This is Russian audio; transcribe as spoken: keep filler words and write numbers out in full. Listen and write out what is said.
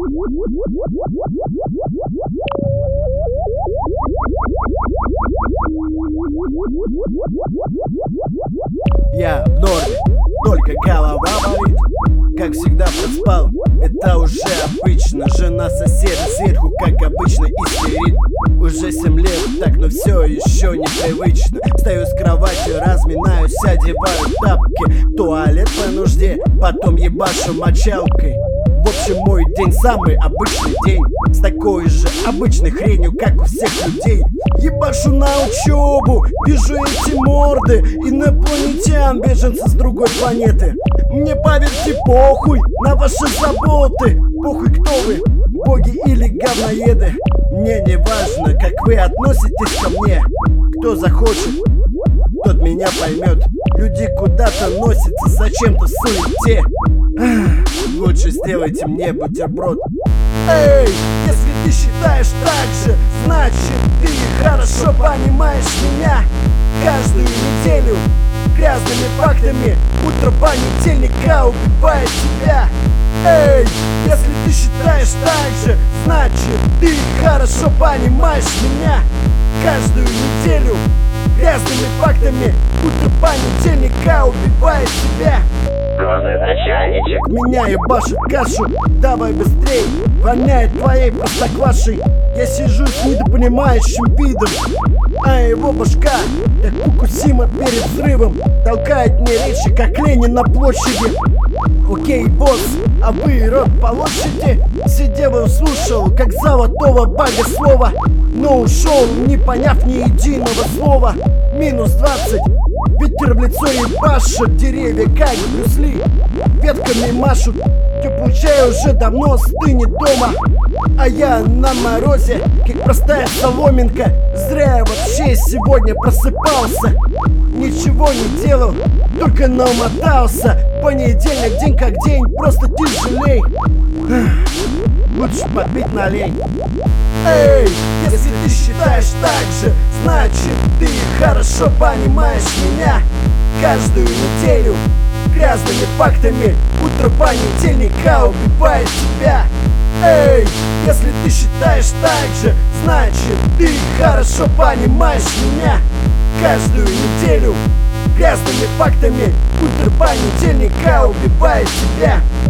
Я в норме, только голова болит. Как всегда проспал, это уже обычно. Жена соседа сверху, как обычно, истерит. Уже семь лет так, но все еще непривычно. Встаю с кровати, разминаюсь, одеваю тапки. В туалет по нужде, потом ебашу мочалкой. В общем, мой день самый обычный день, с такой же обычной хренью, как у всех людей. Ебашу на учебу, вижу эти морды инопланетян, беженцы с другой планеты. Мне, поверьте, похуй на ваши заботы. Похуй, кто вы, боги или говноеды. Мне не важно, как вы относитесь ко мне. Кто захочет, тот меня поймет. Люди куда-то носятся зачем-то в суете. Лучше сделайте мне бутерброд. Эй, если ты считаешь так же, значит ты хорошо понимаешь меня. Каждую неделю грязными фактами утро понедельника убивает тебя. Эй, если ты считаешь так же, значит ты хорошо понимаешь меня. Каждую неделю грязными фактами утро понедельника убивает тебя. Меня ебашит кашу, давай быстрей, воняет твоей простоквашей. Я сижу с недопонимающим видом, а его башка, как Фукусима перед взрывом, толкает мне речи, как Ленин на площади. Окей, босс, а вы рот положите? Сидел и слушал, как золотого богослова, но ушел, не поняв ни единого слова. Минус двадцать, ветер в лицо ебашит, деревья как брюсли ветками машут. Теплый чай уже давно стынет дома, а я на морозе, как простая соломинка. Зря я вообще сегодня просыпался, ничего не делал, только намотался. Понедельник день как день, просто тяжелей. Лучше подбить на лень. Эй, если ты считаешь так же, значит ты хорошо понимаешь меня. Каждую неделю грязными фактами утро понедельника убивает тебя. Эй, если ты считаешь так же, значит ты хорошо понимаешь меня. Каждую неделю грязными фактами утро понедельника убивает тебя.